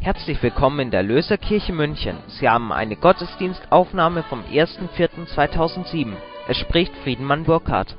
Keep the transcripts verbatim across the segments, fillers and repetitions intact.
Herzlich willkommen in der Löserkirche München. Sie haben eine Gottesdienstaufnahme vom ersten vierten zweitausendsieben. Es spricht Friedemann Burkhardt.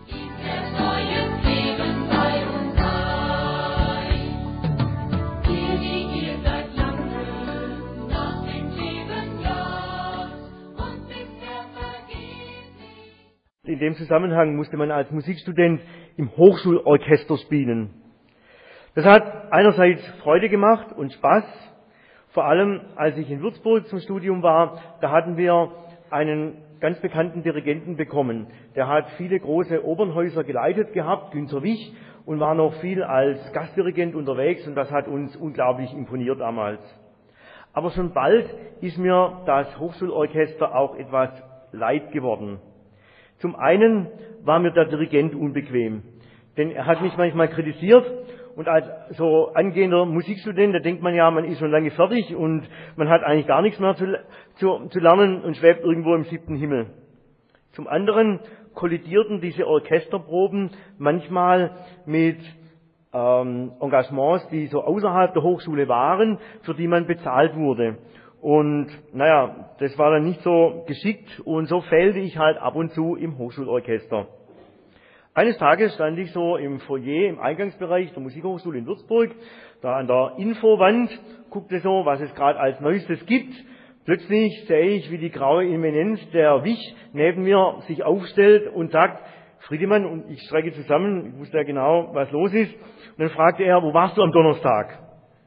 In dem Zusammenhang musste man als Musikstudent im Hochschulorchester spielen. Das hat einerseits Freude gemacht und Spaß. Vor allem, als ich in Würzburg zum Studium war, da hatten wir einen ganz bekannten Dirigenten bekommen. Der hat viele große Opernhäuser geleitet gehabt, Günter Wich, und war noch viel als Gastdirigent unterwegs, und das hat uns unglaublich imponiert damals. Aber schon bald ist mir das Hochschulorchester auch etwas leid geworden. Zum einen war mir der Dirigent unbequem, denn er hat mich manchmal kritisiert, und als so angehender Musikstudent, da denkt man ja, man ist schon lange fertig und man hat eigentlich gar nichts mehr zu, zu, zu lernen und schwebt irgendwo im siebten Himmel. Zum anderen kollidierten diese Orchesterproben manchmal mit ähm, Engagements, die so außerhalb der Hochschule waren, für die man bezahlt wurde. Und naja, das war dann nicht so geschickt, und so fehlte ich halt ab und zu im Hochschulorchester. Eines Tages stand ich so im Foyer, im Eingangsbereich der Musikhochschule in Würzburg, da an der Infowand, guckte so, was es gerade als Neuestes gibt. Plötzlich sehe ich, wie die graue Eminenz, der Wich, neben mir sich aufstellt und sagt: Friedemann, und ich strecke zusammen, ich wusste ja genau, was los ist. Und dann fragte er: Wo warst du am Donnerstag?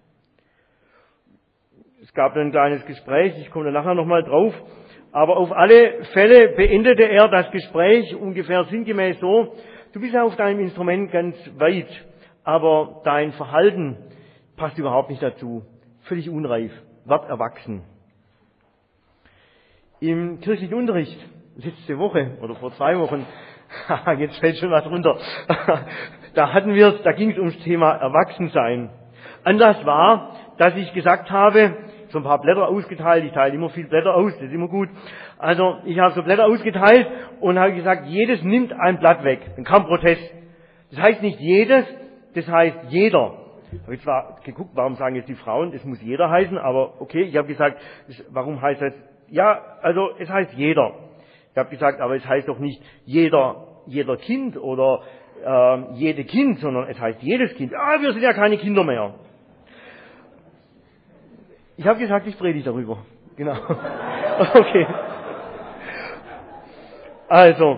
Es gab dann ein kleines Gespräch, ich komme da nachher nochmal drauf. Aber auf alle Fälle beendete er das Gespräch ungefähr sinngemäß so: Du bist ja auf deinem Instrument ganz weit, aber dein Verhalten passt überhaupt nicht dazu. Völlig unreif. Werd erwachsen. Im kirchlichen Unterricht, letzte Woche oder vor zwei Wochen, jetzt fällt schon was runter, da hatten wir, da ging es ums Thema Erwachsensein. Anlass war, dass ich gesagt habe, so ein paar Blätter ausgeteilt, ich teile immer viel Blätter aus, das ist immer gut. Also ich habe so Blätter ausgeteilt und habe gesagt, jedes nimmt ein Blatt weg. Dann kam Protest. Das heißt nicht jedes, das heißt jeder. Ich habe jetzt zwar geguckt, warum sagen jetzt die Frauen, das muss jeder heißen, aber okay, ich habe gesagt, das, warum heißt das? Ja, also es heißt jeder. Ich habe gesagt, aber es heißt doch nicht jeder, jeder Kind oder äh, jede Kind, sondern es heißt jedes Kind. Ah, wir sind ja keine Kinder mehr. Ich habe gesagt, ich predige darüber. Genau. Okay. Also,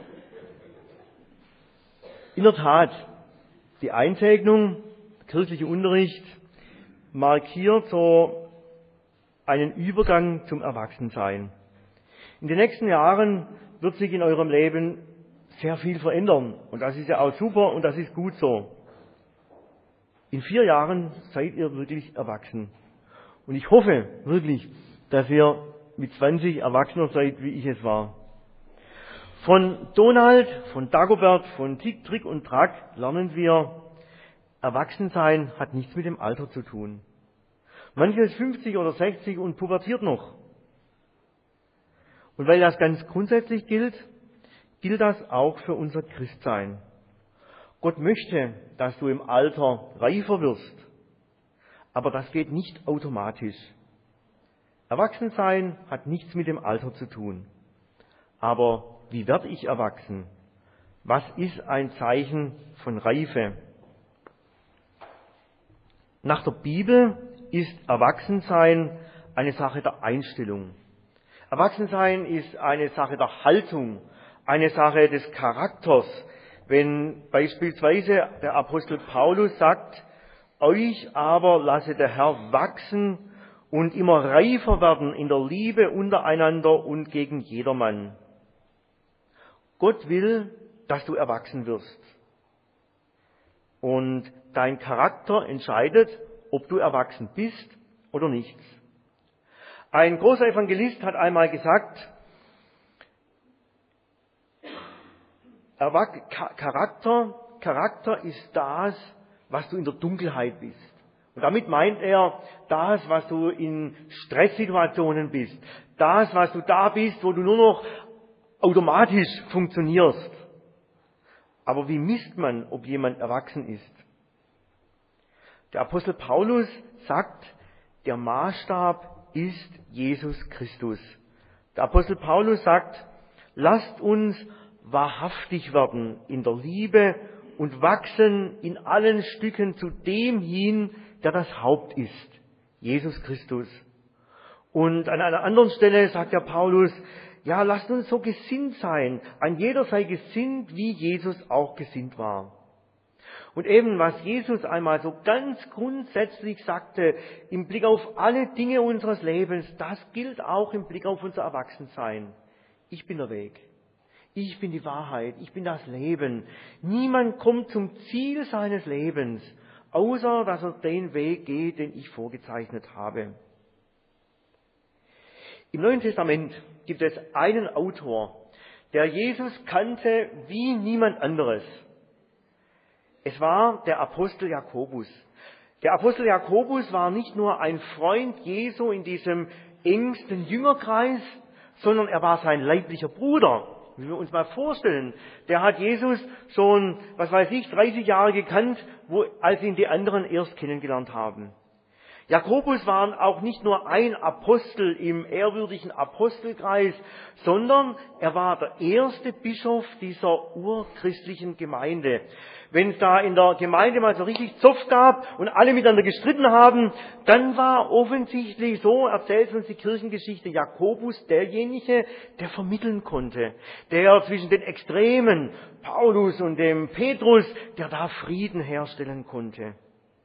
in der Tat, die Einsegnung, kirchlicher Unterricht, markiert so einen Übergang zum Erwachsensein. In den nächsten Jahren wird sich in eurem Leben sehr viel verändern. Und das ist ja auch super und das ist gut so. In vier Jahren seid ihr wirklich erwachsen. Und ich hoffe wirklich, dass ihr mit zwanzig erwachsener seid, wie ich es war. Von Donald, von Dagobert, von Tick, Trick und Track lernen wir, Erwachsensein hat nichts mit dem Alter zu tun. Manche ist fünfzig oder sechzig und pubertiert noch. Und weil das ganz grundsätzlich gilt, gilt das auch für unser Christsein. Gott möchte, dass du im Alter reifer wirst. Aber das geht nicht automatisch. Erwachsensein hat nichts mit dem Alter zu tun. Aber wie werde ich erwachsen? Was ist ein Zeichen von Reife? Nach der Bibel ist Erwachsensein eine Sache der Einstellung. Erwachsensein ist eine Sache der Haltung, eine Sache des Charakters. Wenn beispielsweise der Apostel Paulus sagt: Euch aber lasse der Herr wachsen und immer reifer werden in der Liebe untereinander und gegen jedermann. Gott will, dass du erwachsen wirst. Und dein Charakter entscheidet, ob du erwachsen bist oder nicht. Ein großer Evangelist hat einmal gesagt, Charakter, Charakter ist das, was du in der Dunkelheit bist. Und damit meint er das, was du in Stresssituationen bist. Das, was du da bist, wo du nur noch automatisch funktionierst. Aber wie misst man, ob jemand erwachsen ist? Der Apostel Paulus sagt, Der Maßstab ist Jesus Christus. Der Apostel Paulus sagt, lasst uns wahrhaftig werden in der Liebe und wachsen in allen Stücken zu dem hin, der das Haupt ist, Jesus Christus. Und an einer anderen Stelle sagt der Paulus, ja, lasst uns so gesinnt sein. Ein jeder sei gesinnt, wie Jesus auch gesinnt war. Und eben, was Jesus einmal so ganz grundsätzlich sagte, im Blick auf alle Dinge unseres Lebens, das gilt auch im Blick auf unser Erwachsensein. Ich bin der Weg. Ich bin die Wahrheit. Ich bin das Leben. Niemand kommt zum Ziel seines Lebens, außer dass er den Weg geht, den ich vorgezeichnet habe. Im Neuen Testament gibt es einen Autor, der Jesus kannte wie niemand anderes. Es war der Apostel Jakobus. Der Apostel Jakobus war nicht nur ein Freund Jesu in diesem engsten Jüngerkreis, sondern er war sein leiblicher Bruder. Wenn wir uns mal vorstellen, der hat Jesus schon, was weiß ich, dreißig Jahre gekannt, wo, als ihn die anderen erst kennengelernt haben. Jakobus war auch nicht nur ein Apostel im ehrwürdigen Apostelkreis, sondern er war der erste Bischof dieser urchristlichen Gemeinde. Wenn es da in der Gemeinde mal so richtig Zoff gab und alle miteinander gestritten haben, dann war offensichtlich, so erzählt uns die Kirchengeschichte, Jakobus derjenige, der vermitteln konnte, der zwischen den Extremen, Paulus und dem Petrus, der da Frieden herstellen konnte.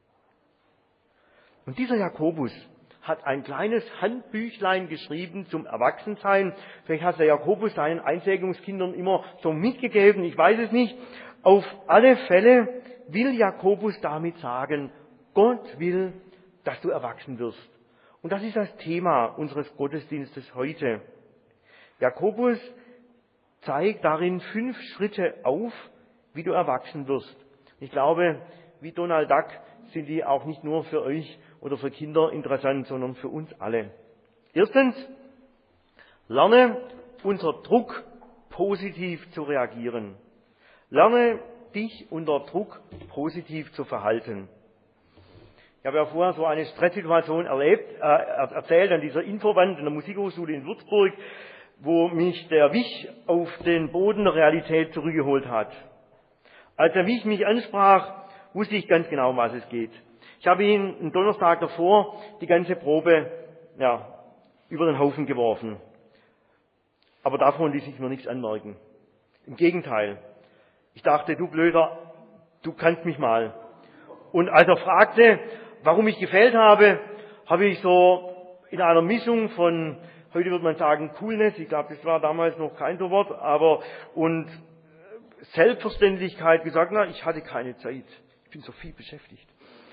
Und dieser Jakobus hat ein kleines Handbüchlein geschrieben zum Erwachsensein. Vielleicht hat der Jakobus seinen Einsegnungskindern immer so mitgegeben, ich weiß es nicht. Auf alle Fälle will Jakobus damit sagen, Gott will, dass du erwachsen wirst. Und das ist das Thema unseres Gottesdienstes heute. Jakobus zeigt darin fünf Schritte auf, wie du erwachsen wirst. Ich glaube, wie Donald Duck sind die auch nicht nur für euch oder für Kinder interessant, sondern für uns alle. Erstens, lerne unter Druck positiv zu reagieren. Lerne dich unter Druck positiv zu verhalten. Ich habe ja vorher so eine Stresssituation erlebt, äh, erzählt an dieser Infowand in der Musikhochschule in Würzburg, wo mich der Wich auf den Boden der Realität zurückgeholt hat. Als der Wich mich ansprach, wusste ich ganz genau, um was es geht. Ich habe ihn am Donnerstag davor die ganze Probe ja, über den Haufen geworfen. Aber davon ließ ich mir nichts anmerken. Im Gegenteil. Ich dachte, du Blöder, du kannst mich mal. Und als er fragte, warum ich gefehlt habe, habe ich so in einer Mischung von, heute würde man sagen, Coolness, ich glaube, das war damals noch kein so Wort, aber und Selbstverständlichkeit gesagt, na, ich hatte keine Zeit. Ich bin so viel beschäftigt.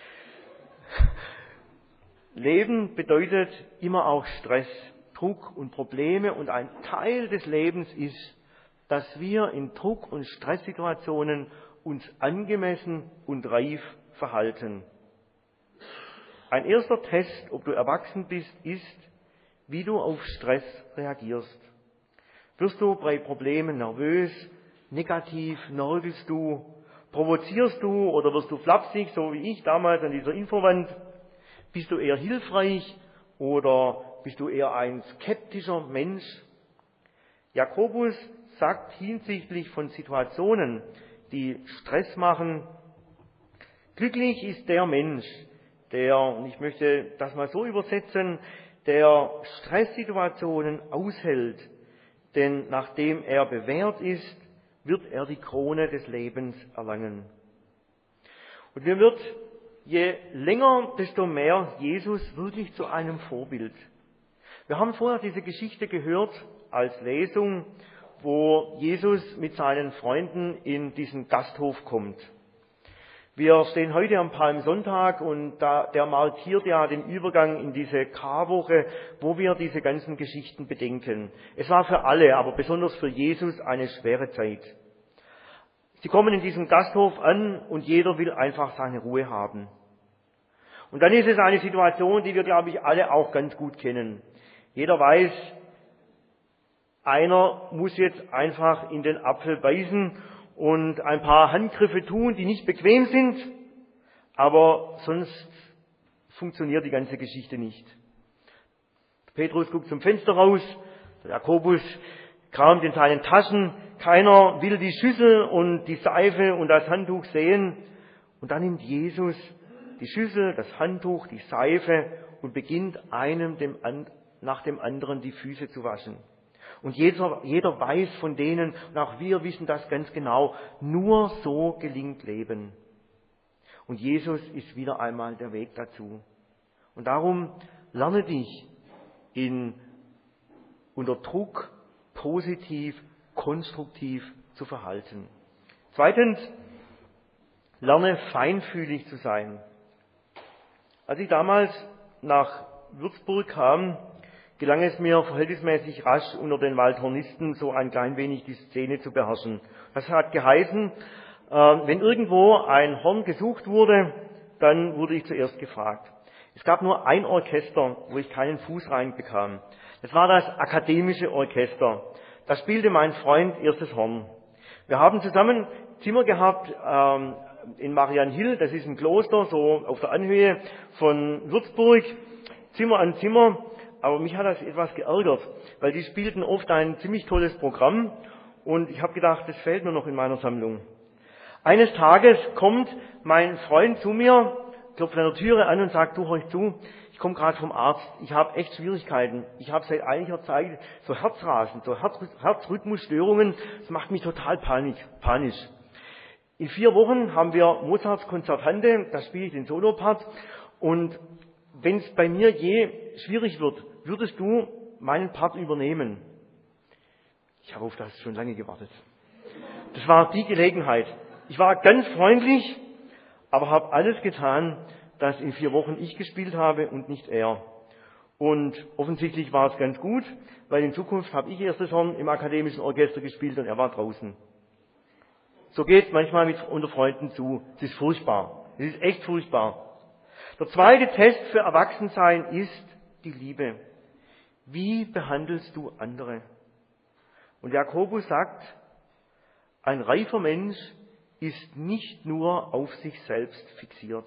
Leben bedeutet immer auch Stress, Druck und Probleme und ein Teil des Lebens ist, dass wir in Druck- und Stresssituationen uns angemessen und reif verhalten. Ein erster Test, ob du erwachsen bist, ist, wie du auf Stress reagierst. Wirst du bei Problemen nervös, negativ, nörgelst du, provozierst du oder wirst du flapsig, so wie ich damals an dieser Infowand? Bist du eher hilfreich oder bist du eher ein skeptischer Mensch? Jakobus sagt hinsichtlich von Situationen, die Stress machen, glücklich ist der Mensch, der, und ich möchte das mal so übersetzen, der Stresssituationen aushält, denn nachdem er bewährt ist, wird er die Krone des Lebens erlangen. Und mir wird je länger, desto mehr Jesus wirklich zu einem Vorbild. Wir haben vorher diese Geschichte gehört als Lesung, wo Jesus mit seinen Freunden in diesen Gasthof kommt. Wir stehen heute am Palmsonntag und da, der markiert ja den Übergang in diese Karwoche, wo wir diese ganzen Geschichten bedenken. Es war für alle, aber besonders für Jesus eine schwere Zeit. Sie kommen in diesem Gasthof an und jeder will einfach seine Ruhe haben. Und dann ist es eine Situation, die wir, glaube ich, alle auch ganz gut kennen. Jeder weiß, einer muss jetzt einfach in den Apfel beißen und ein paar Handgriffe tun, die nicht bequem sind, aber sonst funktioniert die ganze Geschichte nicht. Petrus guckt zum Fenster raus, der Jakobus kramt in seinen Taschen, keiner will die Schüssel und die Seife und das Handtuch sehen. Und dann nimmt Jesus die Schüssel, das Handtuch, die Seife und beginnt einem dem an, nach dem anderen die Füße zu waschen. Und jeder, jeder weiß von denen, und auch wir wissen das ganz genau, nur so gelingt Leben. Und Jesus ist wieder einmal der Weg dazu. Und darum lerne dich in, unter Druck positiv, konstruktiv zu verhalten. Zweitens, lerne feinfühlig zu sein. Als ich damals nach Würzburg kam, gelang es mir verhältnismäßig rasch unter den Waldhornisten so ein klein wenig die Szene zu beherrschen. Das hat geheißen, wenn irgendwo ein Horn gesucht wurde, dann wurde ich zuerst gefragt. Es gab nur ein Orchester, wo ich keinen Fuß reinbekam. Das war das akademische Orchester. Da spielte mein Freund erstes Horn. Wir haben zusammen Zimmer gehabt ähm, in Marianhill, das ist ein Kloster, so auf der Anhöhe von Würzburg, Zimmer an Zimmer. Aber mich hat das etwas geärgert, weil die spielten oft ein ziemlich tolles Programm und ich habe gedacht, das fehlt mir noch in meiner Sammlung. Eines Tages kommt mein Freund zu mir, klopft an der Türe an und sagt, du, hör zu, ich komme gerade vom Arzt, ich habe echt Schwierigkeiten. Ich habe seit einiger Zeit so Herzrasen, so Herz, Herzrhythmusstörungen, das macht mich total panisch, panisch. In vier Wochen haben wir Mozarts Konzertante, da spiele ich den Solopart und wenn es bei mir je schwierig wird, würdest du meinen Part übernehmen? Ich habe auf das schon lange gewartet. Das war die Gelegenheit. Ich war ganz freundlich, aber habe alles getan, dass in vier Wochen ich gespielt habe und nicht er. Und offensichtlich war es ganz gut, weil in Zukunft habe ich erstes Horn im akademischen Orchester gespielt und er war draußen. So geht es manchmal mit unter Freunden zu. Es ist furchtbar. Es ist echt furchtbar. Der zweite Test für Erwachsensein ist die Liebe. Wie behandelst du andere? Und Jakobus sagt, ein reifer Mensch ist nicht nur auf sich selbst fixiert.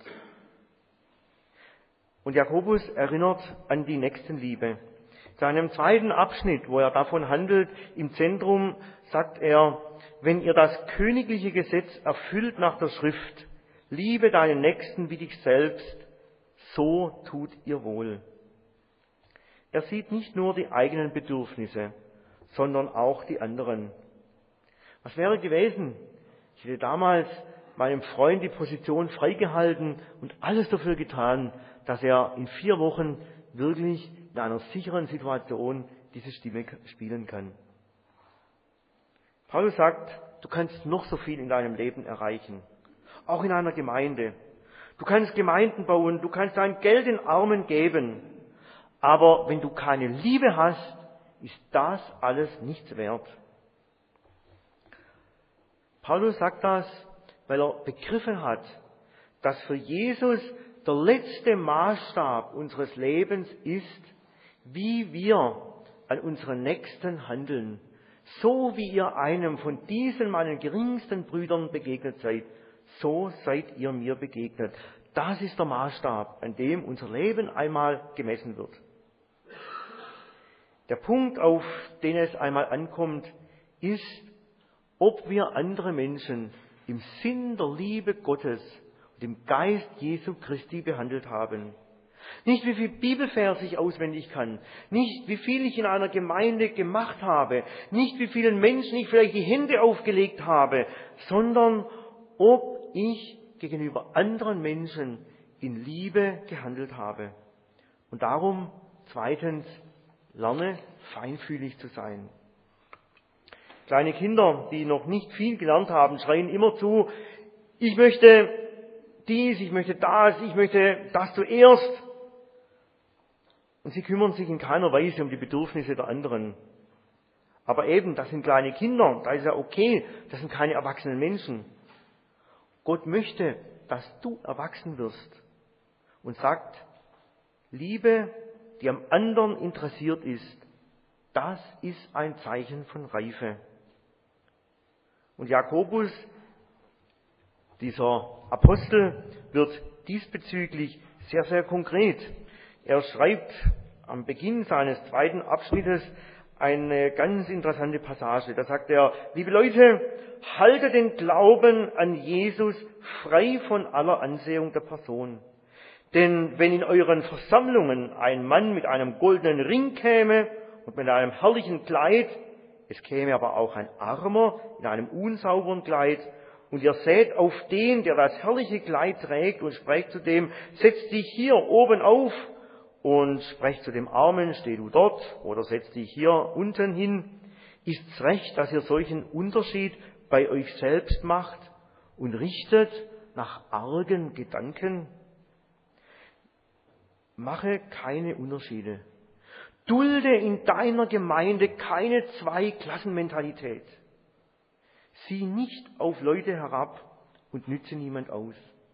Und Jakobus erinnert an die Nächstenliebe. In seinem zweiten Abschnitt, wo er davon handelt, im Zentrum sagt er, wenn ihr das königliche Gesetz erfüllt nach der Schrift, liebe deinen Nächsten wie dich selbst, so tut ihr wohl. Er sieht nicht nur die eigenen Bedürfnisse, sondern auch die anderen. Was wäre gewesen? Ich hätte damals meinem Freund die Position freigehalten und alles dafür getan, dass er in vier Wochen wirklich in einer sicheren Situation diese Stimme spielen kann. Paulus sagt, du kannst noch so viel in deinem Leben erreichen, auch in einer Gemeinde. Du kannst Gemeinden bauen, du kannst dein Geld den Armen geben, aber wenn du keine Liebe hast, ist das alles nichts wert. Paulus sagt das, weil er begriffen hat, dass für Jesus der letzte Maßstab unseres Lebens ist, wie wir an unseren Nächsten handeln. So wie ihr einem von diesen meinen geringsten Brüdern begegnet seid, so seid ihr mir begegnet. Das ist der Maßstab, an dem unser Leben einmal gemessen wird. Der Punkt, auf den es einmal ankommt, ist, ob wir andere Menschen im Sinn der Liebe Gottes und im Geist Jesu Christi behandelt haben. Nicht wie viel Bibelvers ich auswendig kann, nicht wie viel ich in einer Gemeinde gemacht habe, nicht wie vielen Menschen ich vielleicht die Hände aufgelegt habe, sondern ob ich gegenüber anderen Menschen in Liebe gehandelt habe. Und darum, zweitens, lerne feinfühlig zu sein. Kleine Kinder, die noch nicht viel gelernt haben, schreien immer zu, ich möchte dies, ich möchte das, ich möchte das zuerst. Und sie kümmern sich in keiner Weise um die Bedürfnisse der anderen. Aber eben, das sind kleine Kinder, da ist ja okay, das sind keine erwachsenen Menschen. Gott möchte, dass du erwachsen wirst und sagt, Liebe, die am anderen interessiert ist, das ist ein Zeichen von Reife. Und Jakobus, dieser Apostel, wird diesbezüglich sehr, sehr konkret. Er schreibt am Beginn seines zweiten Abschnittes eine ganz interessante Passage. Da sagt er, liebe Leute, haltet den Glauben an Jesus frei von aller Ansehung der Person. Denn wenn in euren Versammlungen ein Mann mit einem goldenen Ring käme und mit einem herrlichen Kleid, es käme aber auch ein Armer in einem unsauberen Kleid, und ihr seht auf den, der das herrliche Kleid trägt, und sprecht zu dem, setz dich hier oben auf, und sprecht zu dem Armen, steh du dort, oder setz dich hier unten hin, ist's recht, dass ihr solchen Unterschied bei euch selbst macht und richtet nach argen Gedanken? Mache keine Unterschiede. Dulde in deiner Gemeinde keine Zweiklassenmentalität. Sieh nicht auf Leute herab und nütze niemand aus.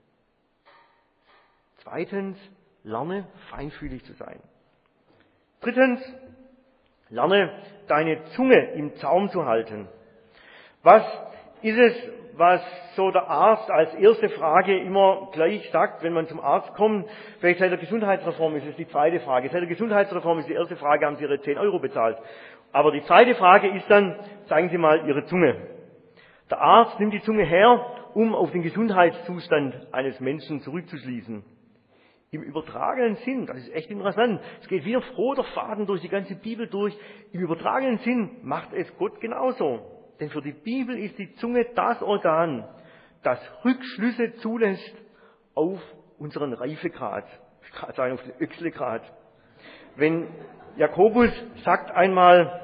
Zweitens, lerne feinfühlig zu sein. Drittens, lerne deine Zunge im Zaum zu halten. Was ist es, was so der Arzt als erste Frage immer gleich sagt, wenn man zum Arzt kommt? Vielleicht seit der Gesundheitsreform ist es die zweite Frage. Seit der Gesundheitsreform ist die erste Frage, haben Sie Ihre zehn Euro bezahlt? Aber die zweite Frage ist dann, zeigen Sie mal Ihre Zunge. Der Arzt nimmt die Zunge her, um auf den Gesundheitszustand eines Menschen zurückzuschließen. Im übertragenen Sinn, das ist echt interessant, es geht wie ein roter Faden durch die ganze Bibel durch, im übertragenen Sinn macht es Gott genauso. Denn für die Bibel ist die Zunge das Organ, das Rückschlüsse zulässt auf unseren Reifegrad, ich kann gerade sagen auf den Öchselgrad. Wenn Jakobus sagt einmal,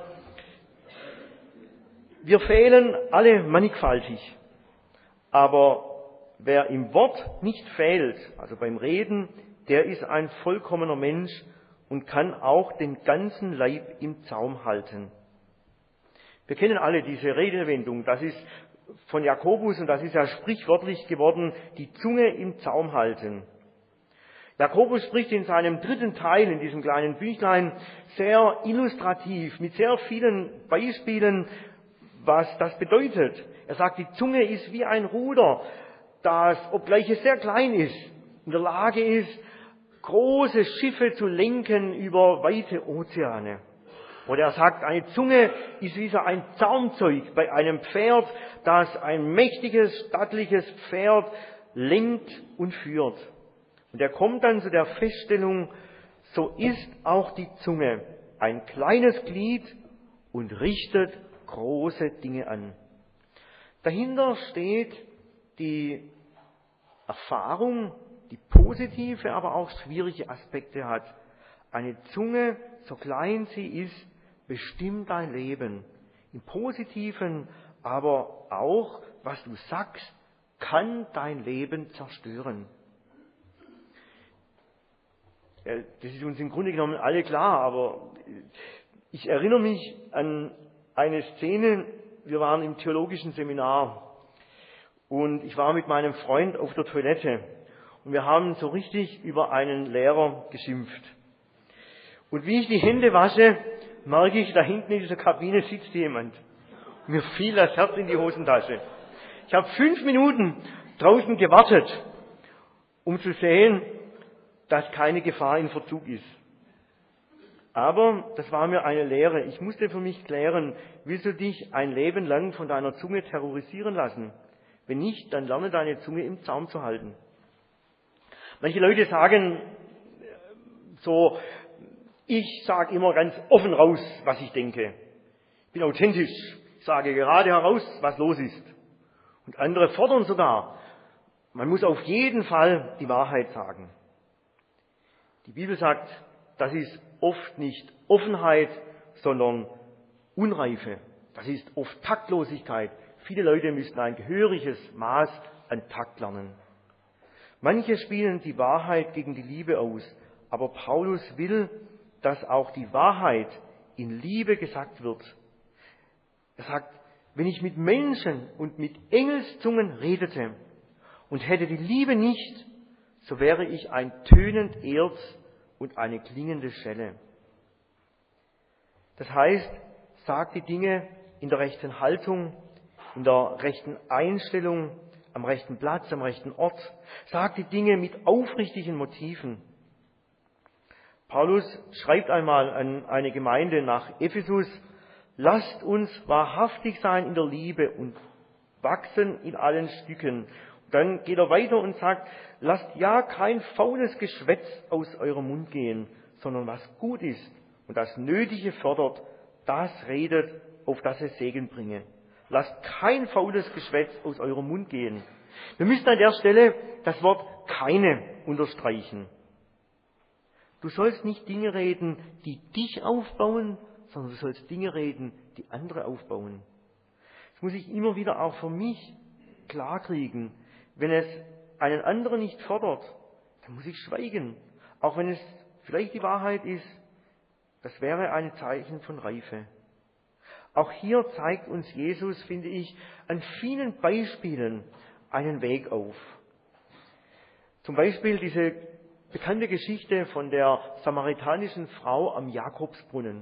wir fehlen alle mannigfaltig, aber wer im Wort nicht fehlt, also beim Reden, der ist ein vollkommener Mensch und kann auch den ganzen Leib im Zaum halten. Wir kennen alle diese Redewendung, das ist von Jakobus und das ist ja sprichwörtlich geworden, die Zunge im Zaum halten. Jakobus spricht in seinem dritten Teil, in diesem kleinen Büchlein, sehr illustrativ, mit sehr vielen Beispielen, was das bedeutet. Er sagt, die Zunge ist wie ein Ruder, das, obgleich es sehr klein ist, in der Lage ist, große Schiffe zu lenken über weite Ozeane. Oder er sagt, eine Zunge ist wie so ein Zaumzeug bei einem Pferd, das ein mächtiges, stattliches Pferd lenkt und führt. Und er kommt dann zu der Feststellung, so ist auch die Zunge ein kleines Glied und richtet große Dinge an. Dahinter steht die Erfahrung, die positive, aber auch schwierige Aspekte hat. Eine Zunge, so klein sie ist, bestimmt dein Leben. Im Positiven, aber auch, was du sagst, kann dein Leben zerstören. Das ist uns im Grunde genommen alle klar, aber ich erinnere mich an eine Szene, wir waren im theologischen Seminar und ich war mit meinem Freund auf der Toilette und wir haben so richtig über einen Lehrer geschimpft. Und wie ich die Hände wasche, merke ich, da hinten in dieser Kabine sitzt jemand. Und mir fiel das Herz in die Hosentasche. Ich habe fünf Minuten draußen gewartet, um zu sehen, dass keine Gefahr in Verzug ist. Aber das war mir eine Lehre. Ich musste für mich klären, willst du dich ein Leben lang von deiner Zunge terrorisieren lassen? Wenn nicht, dann lerne deine Zunge im Zaum zu halten. Manche Leute sagen so, ich sage immer ganz offen raus, was ich denke. Ich bin authentisch, ich sage gerade heraus, was los ist. Und andere fordern sogar, man muss auf jeden Fall die Wahrheit sagen. Die Bibel sagt, das ist oft nicht Offenheit, sondern Unreife. Das ist oft Taktlosigkeit. Viele Leute müssen ein gehöriges Maß an Takt lernen. Manche spielen die Wahrheit gegen die Liebe aus, aber Paulus will, dass auch die Wahrheit in Liebe gesagt wird. Er sagt, wenn ich mit Menschen und mit Engelszungen redete und hätte die Liebe nicht, so wäre ich ein tönend Erz und eine klingende Schelle. Das heißt, sag die Dinge in der rechten Haltung, in der rechten Einstellung, am rechten Platz, am rechten Ort. Sagt die Dinge mit aufrichtigen Motiven. Paulus schreibt einmal an eine Gemeinde nach Ephesus: Lasst uns wahrhaftig sein in der Liebe und wachsen in allen Stücken. Und dann geht er weiter und sagt: Lasst ja kein faules Geschwätz aus eurem Mund gehen, sondern was gut ist und das Nötige fördert, das redet, auf dass es Segen bringe. Lasst kein faules Geschwätz aus eurem Mund gehen. Wir müssen an der Stelle das Wort keine unterstreichen. Du sollst nicht Dinge reden, die dich aufbauen, sondern du sollst Dinge reden, die andere aufbauen. Das muss ich immer wieder auch für mich klarkriegen. Wenn es einen anderen nicht fördert, dann muss ich schweigen. Auch wenn es vielleicht die Wahrheit ist, das wäre ein Zeichen von Reife. Auch hier zeigt uns Jesus, finde ich, an vielen Beispielen einen Weg auf. Zum Beispiel diese bekannte Geschichte von der samaritanischen Frau am Jakobsbrunnen.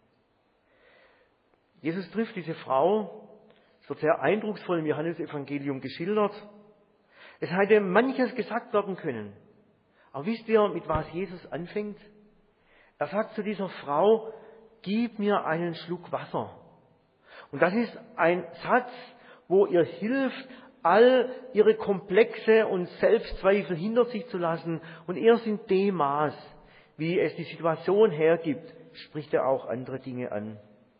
Jesus trifft diese Frau, es wird sehr eindrucksvoll im Johannesevangelium geschildert. Es hätte manches gesagt werden können. Aber wisst ihr, mit was Jesus anfängt? Er sagt zu dieser Frau: Gib mir einen Schluck Wasser. Und das ist ein Satz, wo ihr hilft, all ihre Komplexe und Selbstzweifel hinter sich zu lassen. Und erst in dem Maß, wie es die Situation hergibt, spricht er auch andere Dinge an.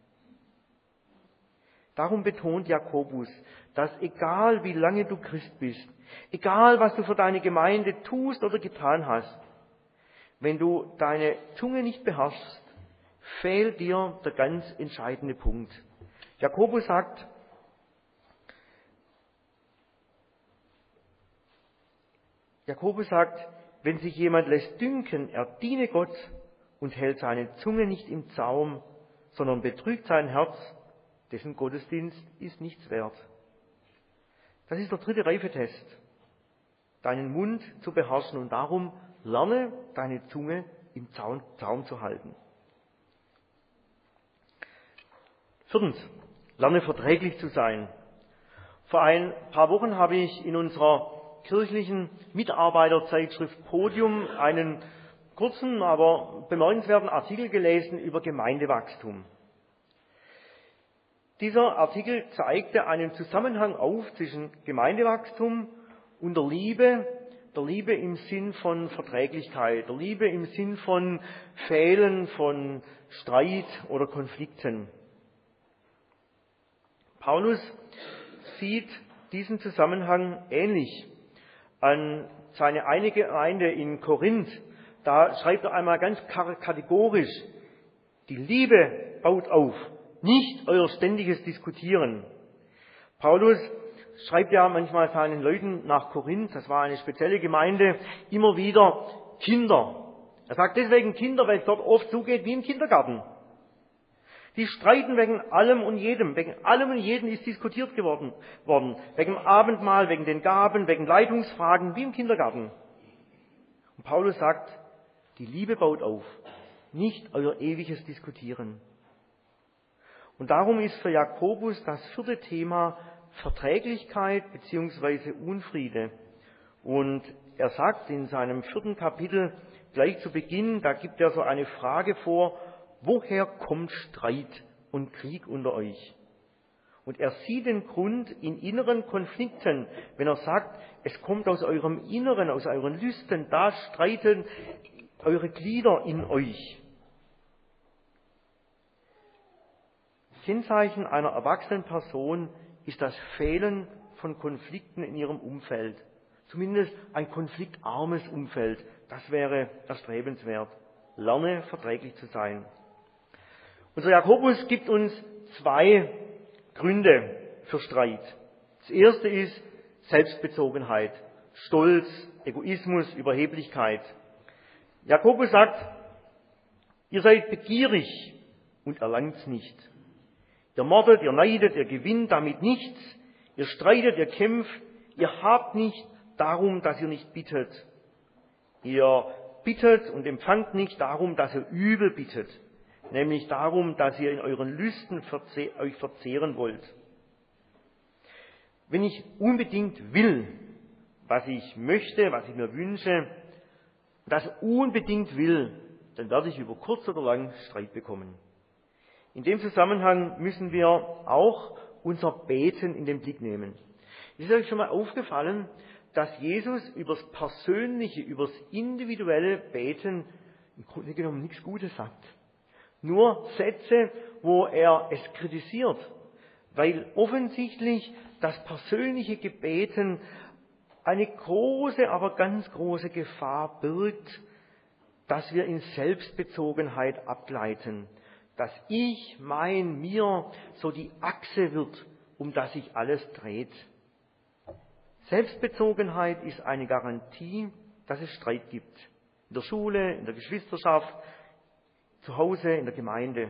Darum betont Jakobus, dass egal wie lange du Christ bist, egal was du für deine Gemeinde tust oder getan hast, wenn du deine Zunge nicht beherrschst, fehlt dir der ganz entscheidende Punkt. Jakobus sagt, Jakobus sagt, wenn sich jemand lässt dünken, er diene Gott und hält seine Zunge nicht im Zaum, sondern betrügt sein Herz, dessen Gottesdienst ist nichts wert. Das ist der dritte Reifetest, deinen Mund zu beherrschen, und darum lerne deine Zunge im Zaum, Zaum zu halten. Viertens, lerne verträglich zu sein. Vor ein paar Wochen habe ich in unserer kirchlichen Mitarbeiterzeitschrift Podium einen kurzen, aber bemerkenswerten Artikel gelesen über Gemeindewachstum. Dieser Artikel zeigte einen Zusammenhang auf zwischen Gemeindewachstum und der Liebe, der Liebe im Sinn von Verträglichkeit, der Liebe im Sinn von Fehlen, von Streit oder Konflikten. Paulus sieht diesen Zusammenhang ähnlich an seine eine Gemeinde in Korinth. Da schreibt er einmal ganz kategorisch: Die Liebe baut auf, nicht euer ständiges Diskutieren. Paulus schreibt ja manchmal seinen Leuten nach Korinth, das war eine spezielle Gemeinde, immer wieder Kinder. Er sagt deswegen Kinder, weil es dort oft zugeht wie im Kindergarten. Die streiten wegen allem und jedem. Wegen allem und jedem ist diskutiert geworden, worden. Wegen dem Abendmahl, wegen den Gaben, wegen Leitungsfragen, wie im Kindergarten. Und Paulus sagt, die Liebe baut auf, nicht euer ewiges Diskutieren. Und darum ist für Jakobus das vierte Thema Verträglichkeit bzw. Unfriede. Und er sagt in seinem vierten Kapitel gleich zu Beginn, da gibt er so eine Frage vor: Woher kommt Streit und Krieg unter euch? Und er sieht den Grund in inneren Konflikten, wenn er sagt, es kommt aus eurem Inneren, aus euren Lüsten, da streiten eure Glieder in euch. Kennzeichen einer erwachsenen Person ist das Fehlen von Konflikten in ihrem Umfeld. Zumindest ein konfliktarmes Umfeld. Das wäre erstrebenswert. Lerne verträglich zu sein. Unser Jakobus gibt uns zwei Gründe für Streit. Das erste ist Selbstbezogenheit, Stolz, Egoismus, Überheblichkeit. Jakobus sagt, ihr seid begierig und erlangt's nicht. Ihr mordet, ihr neidet, ihr gewinnt damit nichts. Ihr streitet, ihr kämpft. Ihr habt nicht darum, dass ihr nicht bittet. Ihr bittet und empfangt nicht darum, dass ihr übel bittet. Nämlich darum, dass ihr in euren Lüsten verze- euch verzehren wollt. Wenn ich unbedingt will, was ich möchte, was ich mir wünsche, das unbedingt will, dann werde ich über kurz oder lang Streit bekommen. In dem Zusammenhang müssen wir auch unser Beten in den Blick nehmen. Ist euch schon mal aufgefallen, dass Jesus übers persönliche, übers individuelle Beten im Grunde genommen nichts Gutes sagt? Nur Sätze, wo er es kritisiert, weil offensichtlich das persönliche Gebeten eine große, aber ganz große Gefahr birgt, dass wir in Selbstbezogenheit abgleiten, dass ich, mein, mir so die Achse wird, um das sich alles dreht. Selbstbezogenheit ist eine Garantie, dass es Streit gibt. In der Schule, in der Geschwisterschaft, zu Hause, in der Gemeinde.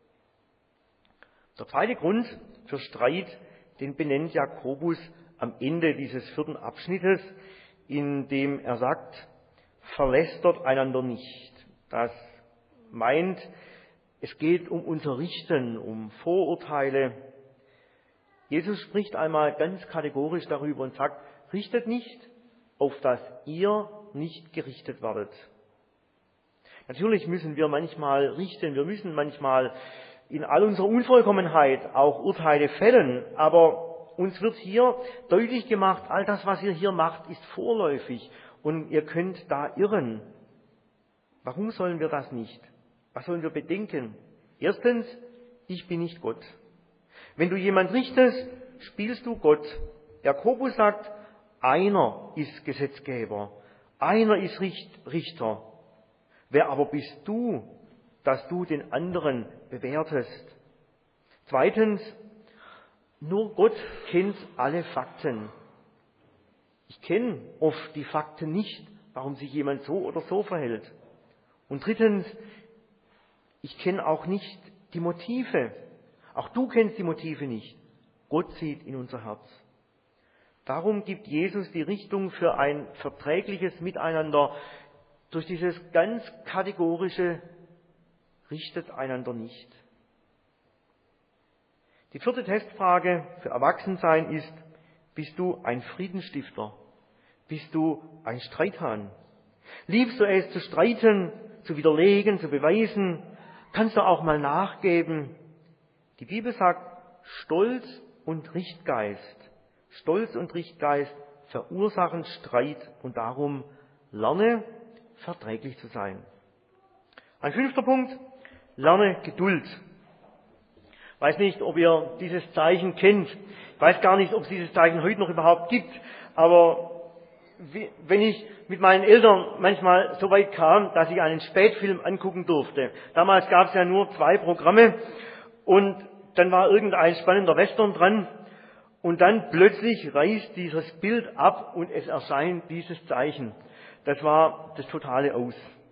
Der zweite Grund für Streit, den benennt Jakobus am Ende dieses vierten Abschnittes, in dem er sagt, verlästert einander nicht. Das meint, es geht um Unterrichten, um Vorurteile. Jesus spricht einmal ganz kategorisch darüber und sagt, richtet nicht, auf dass ihr nicht gerichtet werdet. Natürlich müssen wir manchmal richten, wir müssen manchmal in all unserer Unvollkommenheit auch Urteile fällen, aber uns wird hier deutlich gemacht, all das, was ihr hier macht, ist vorläufig und ihr könnt da irren. Warum sollen wir das nicht? Was sollen wir bedenken? Erstens, ich bin nicht Gott. Wenn du jemand richtest, spielst du Gott. Jakobus sagt, einer ist Gesetzgeber, einer ist Richter. Wer aber bist du, dass du den anderen bewertest? Zweitens, nur Gott kennt alle Fakten. Ich kenne oft die Fakten nicht, warum sich jemand so oder so verhält. Und drittens, ich kenne auch nicht die Motive. Auch du kennst die Motive nicht. Gott sieht in unser Herz. Darum gibt Jesus die Richtung für ein verträgliches Miteinander durch dieses ganz kategorische richtet einander nicht. Die vierte Testfrage für Erwachsensein ist, bist du ein Friedensstifter? Bist du ein Streithahn? Liebst du es zu streiten, zu widerlegen, zu beweisen? Kannst du auch mal nachgeben? Die Bibel sagt, Stolz und Richtgeist. Stolz und Richtgeist verursachen Streit und darum lerne, verträglich zu sein. Ein fünfter Punkt, lerne Geduld. Ich weiß nicht, ob ihr dieses Zeichen kennt. Ich weiß gar nicht, ob es dieses Zeichen heute noch überhaupt gibt. Aber wenn ich mit meinen Eltern manchmal so weit kam, dass ich einen Spätfilm angucken durfte. Damals gab es ja nur zwei Programme und dann war irgendein spannender Western dran und dann plötzlich reißt dieses Bild ab und es erscheint dieses Zeichen. Das war das totale Aus.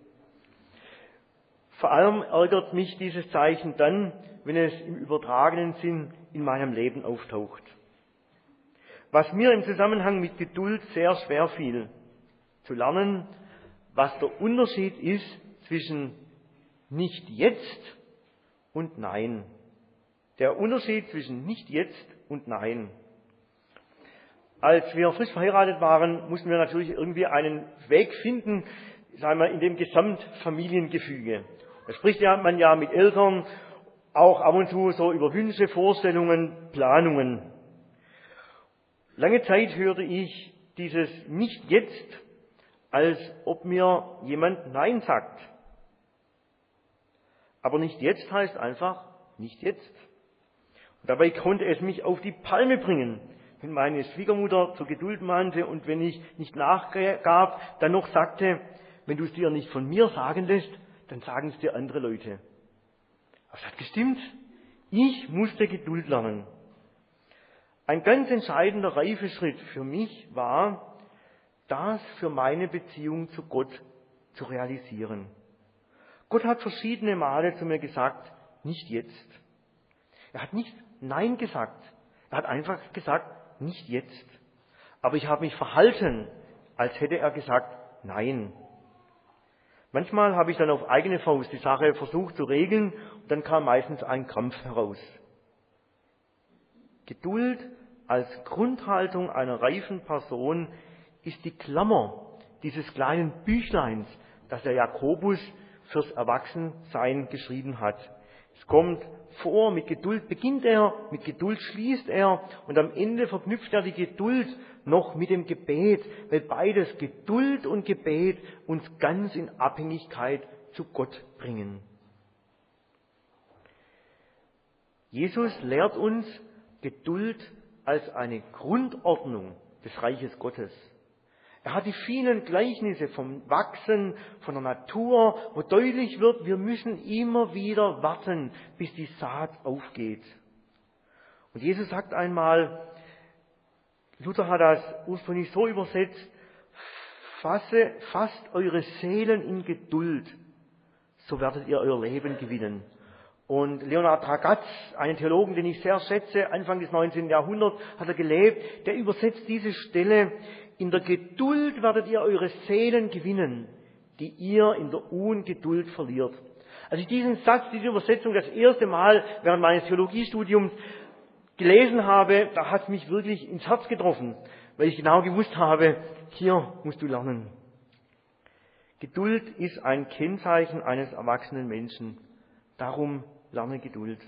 Vor allem ärgert mich dieses Zeichen dann, wenn es im übertragenen Sinn in meinem Leben auftaucht. Was mir im Zusammenhang mit Geduld sehr schwer fiel, zu lernen, was der Unterschied ist zwischen nicht jetzt und nein. Der Unterschied zwischen nicht jetzt und nein. Als wir frisch verheiratet waren, mussten wir natürlich irgendwie einen Weg finden, sagen wir, in dem Gesamtfamiliengefüge. Da spricht ja man ja mit Eltern auch ab und zu so über Wünsche, Vorstellungen, Planungen. Lange Zeit hörte ich dieses nicht jetzt, als ob mir jemand Nein sagt. Aber nicht jetzt heißt einfach nicht jetzt. Und dabei konnte es mich auf die Palme bringen, wenn meine Schwiegermutter zur Geduld mahnte und wenn ich nicht nachgab, dann noch sagte, wenn du es dir nicht von mir sagen lässt, dann sagen es dir andere Leute. Aber es hat gestimmt. Ich musste Geduld lernen. Ein ganz entscheidender Reifeschritt für mich war, das für meine Beziehung zu Gott zu realisieren. Gott hat verschiedene Male zu mir gesagt, nicht jetzt. Er hat nicht Nein gesagt. Er hat einfach gesagt, nicht jetzt. Aber ich habe mich verhalten, als hätte er gesagt, nein. Manchmal habe ich dann auf eigene Faust die Sache versucht zu regeln und dann kam meistens ein Krampf heraus. Geduld als Grundhaltung einer reifen Person ist die Klammer dieses kleinen Büchleins, das der Jakobus fürs Erwachsensein geschrieben hat. Es kommt vor, mit Geduld beginnt er, mit Geduld schließt er und am Ende verknüpft er die Geduld noch mit dem Gebet, weil beides, Geduld und Gebet, uns ganz in Abhängigkeit zu Gott bringen. Jesus lehrt uns Geduld als eine Grundordnung des Reiches Gottes. Er hat die vielen Gleichnisse vom Wachsen, von der Natur, wo deutlich wird, wir müssen immer wieder warten, bis die Saat aufgeht. Und Jesus sagt einmal, Luther hat das ursprünglich so übersetzt, fasse, fasst eure Seelen in Geduld, so werdet ihr euer Leben gewinnen. Und Leonhard Ragatz, einen Theologen, den ich sehr schätze, Anfang des neunzehnten Jahrhunderts hat er gelebt, der übersetzt diese Stelle, in der Geduld werdet ihr eure Seelen gewinnen, die ihr in der Ungeduld verliert. Als ich diesen Satz, diese Übersetzung das erste Mal während meines Theologiestudiums gelesen habe, da hat es mich wirklich ins Herz getroffen, weil ich genau gewusst habe, hier musst du lernen. Geduld ist ein Kennzeichen eines erwachsenen Menschen. Darum lerne Geduld.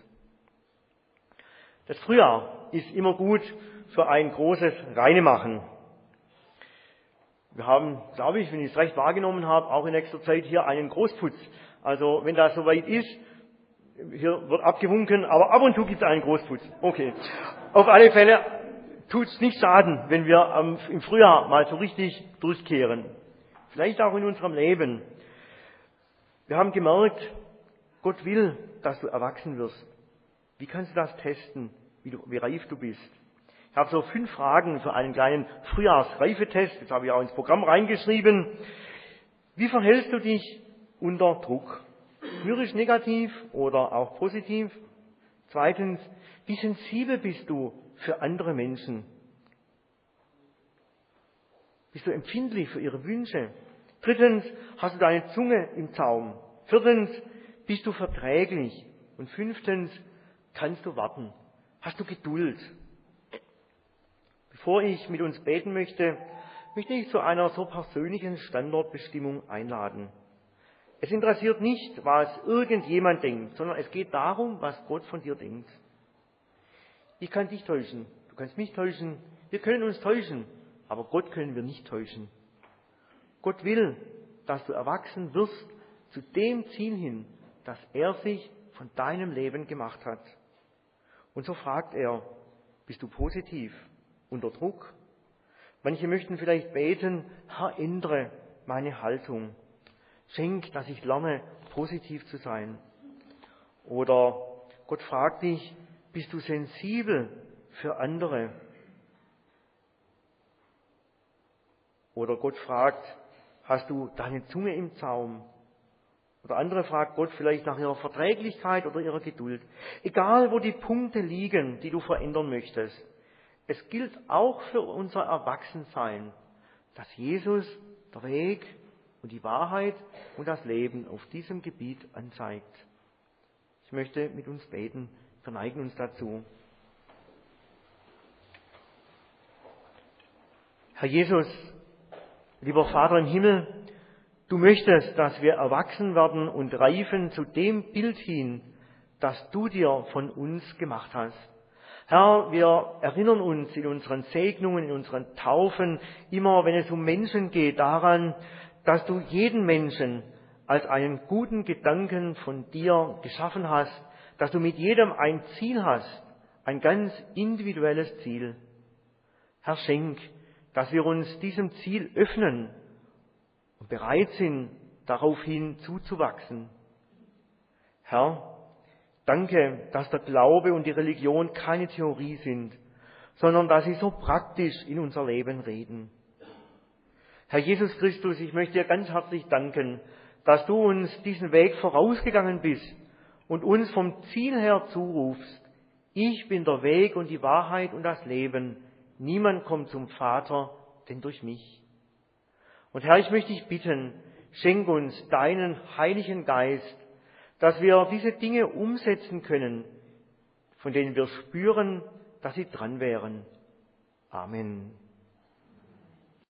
Das Frühjahr ist immer gut für ein großes Reinemachen. Wir haben, glaube ich, wenn ich es recht wahrgenommen habe, auch in nächster Zeit hier einen Großputz. Also wenn das soweit ist, hier wird abgewunken, aber ab und zu gibt es einen Großputz. Okay. Auf alle Fälle tut es nicht schaden, wenn wir am, im Frühjahr mal so richtig durchkehren. Vielleicht auch in unserem Leben. Wir haben gemerkt, Gott will, dass du erwachsen wirst. Wie kannst du das testen, wie, du, wie reif du bist? Ich habe so fünf Fragen für einen kleinen Frühjahrsreifetest. Das habe ich auch ins Programm reingeschrieben. Wie verhältst du dich unter Druck? Mürrisch negativ oder auch positiv? Zweitens, wie sensibel bist du für andere Menschen? Bist du empfindlich für ihre Wünsche? Drittens, hast du deine Zunge im Zaum? Viertens, bist du verträglich? Und fünftens, kannst du warten? Hast du Geduld? Bevor ich mit uns beten möchte, möchte ich zu einer so persönlichen Standortbestimmung einladen. Es interessiert nicht, was irgendjemand denkt, sondern es geht darum, was Gott von dir denkt. Ich kann dich täuschen, du kannst mich täuschen, wir können uns täuschen, aber Gott können wir nicht täuschen. Gott will, dass du erwachsen wirst zu dem Ziel hin, das er sich von deinem Leben gemacht hat. Und so fragt er, bist du positiv, unter Druck? Manche möchten vielleicht beten, Herr, ändere meine Haltung. Schenk, dass ich lerne, positiv zu sein. Oder Gott fragt dich, bist du sensibel für andere? Oder Gott fragt, hast du deine Zunge im Zaum? Oder andere fragt Gott vielleicht nach ihrer Verträglichkeit oder ihrer Geduld. Egal, wo die Punkte liegen, die du verändern möchtest. Es gilt auch für unser Erwachsensein, dass Jesus der Weg und die Wahrheit und das Leben auf diesem Gebiet anzeigt. Ich möchte mit uns beten, verneigen uns dazu. Herr Jesus, lieber Vater im Himmel, du möchtest, dass wir erwachsen werden und reifen zu dem Bild hin, das du dir von uns gemacht hast. Herr, wir erinnern uns in unseren Segnungen, in unseren Taufen, immer wenn es um Menschen geht, daran, dass du jeden Menschen als einen guten Gedanken von dir geschaffen hast, dass du mit jedem ein Ziel hast, ein ganz individuelles Ziel. Herr, schenk, dass wir uns diesem Ziel öffnen und bereit sind, daraufhin zuzuwachsen. Herr, danke, dass der Glaube und die Religion keine Theorie sind, sondern dass sie so praktisch in unser Leben reden. Herr Jesus Christus, ich möchte dir ganz herzlich danken, dass du uns diesen Weg vorausgegangen bist und uns vom Ziel her zurufst. Ich bin der Weg und die Wahrheit und das Leben. Niemand kommt zum Vater, denn durch mich. Und Herr, ich möchte dich bitten, schenk uns deinen Heiligen Geist, dass wir diese Dinge umsetzen können, von denen wir spüren, dass sie dran wären. Amen.